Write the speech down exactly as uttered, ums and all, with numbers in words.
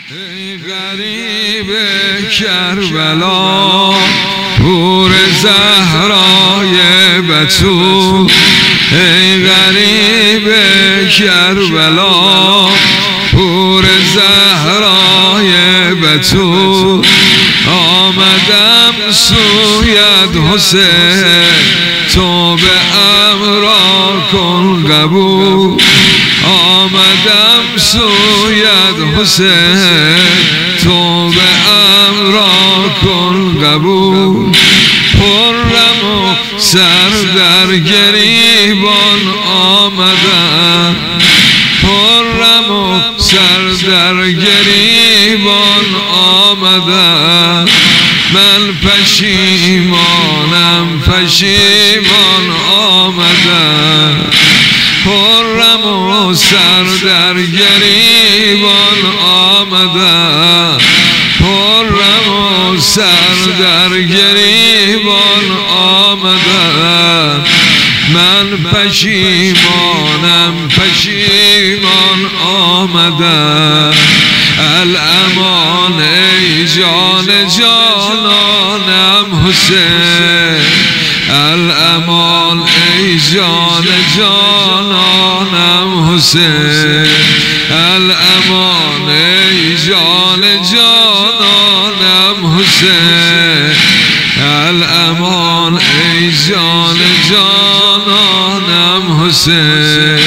ای غریب کربلا حور زهرای بتول، ای غریب کربلا حور زهرای بتول، آمدم سویت حسین تو به امرا کن قبول، آمدم سویت حسین تو به امرا کن قبول، پرم و سر در گریبان آمدم، پرم و سر در گریبان آمدم، من پشیمانم پشیمان آمدم، پرم و سر در گریبان آمدم، پرم و سر در گریبان آمدم، من پشیمانم پشیمان آمدم، الامان ای جان جانانم حسین، الامان ای جان جانانم حسین، الامان ای جان جانانم حسین، الامان ای جان جانانم حسین.